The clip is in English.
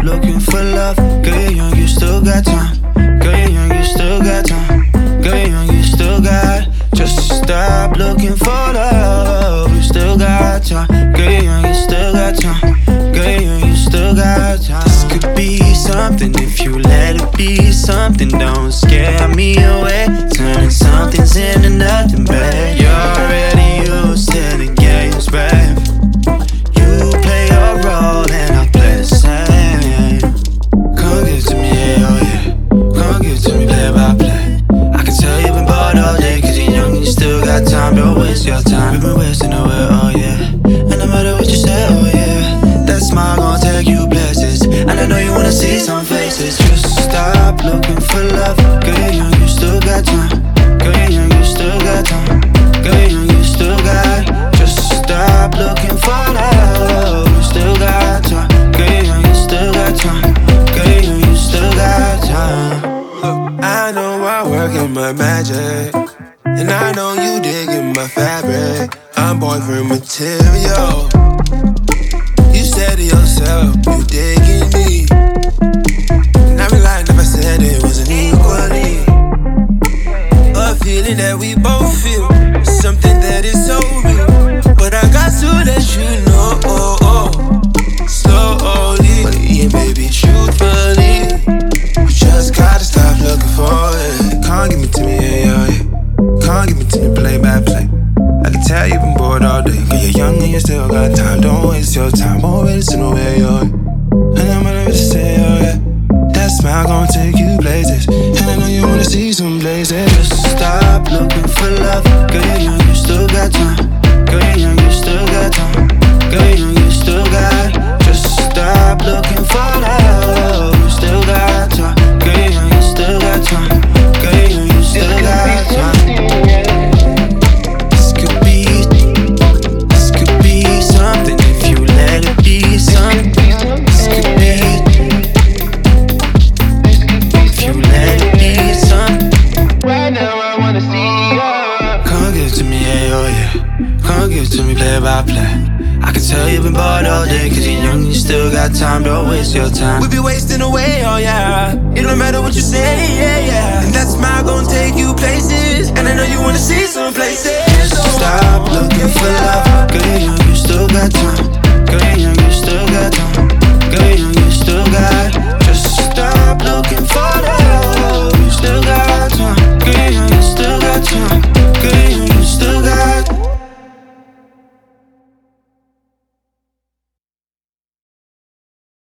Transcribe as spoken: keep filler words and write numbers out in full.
looking for love. Girl, you're young, you still got time. Girl, you're young, you still got time. Girl, you're young, you still got. Just stop looking for love. You still got time. Girl, you're young, you still got time. Girl, you're young, you still got time. This could be something if you let it be something. Don't scare me away. Turning something's into nothing, babe. You're already used to the games, babe. You play your role and I play the same. Come give it to me, yeah, oh yeah. Come give it to me, play by play. I can tell you've been bored all day, cause you're young and you still got time. Don't waste your time, you've been wasting away, oh yeah. And no matter what you say, oh yeah, that smile gon' take you places. And I know you wanna see some faces. Just stop looking for love. Girl, you're young, you still got time. Girl, you're young, you still got time. Girl, you're young, you still got. Just stop looking for love. You still got time. Girl, you're young, you still got time. Girl, you're young, you still got time. I know I work in my magic, and I know you digging my fabric. I'm boyfriend material. You said to yourself, you digging me, and I'd be lying if I said it wasn't equally. A feeling that we both feel, something that is so real. But I got to let you know, oh, oh, slowly, yeah, baby, truthfully. You just gotta stop looking for it. Can't give it to me, yeah, yeah, yeah. Can't give it to me, play by play. I can tell you've been bored all day, cause you're young and you still got time. Don't waste your time, already to know where you're at. And I'm ready to say, oh yeah, that smile gon' take you places. And I know you wanna see some places. Just stop looking for love. Girl, you're young, you still got time. Girl, you're young, you still got time. Girl, you're young, you still got. Just stop looking for love. You still got time. Girl, you're young, you still got time. Girl, you're young, you still got time. This could be, this could be something if you let it be something. This could be, if you let it be something. Right now I wanna see you. Come give it to me, yeah, oh yeah. Come give it to me, play by play. I can tell you've been bored all day, cause you're young and you still got time. Don't waste your time. We be wasting away, oh yeah. It don't matter what you say, yeah, yeah. And that smile gon' take you places.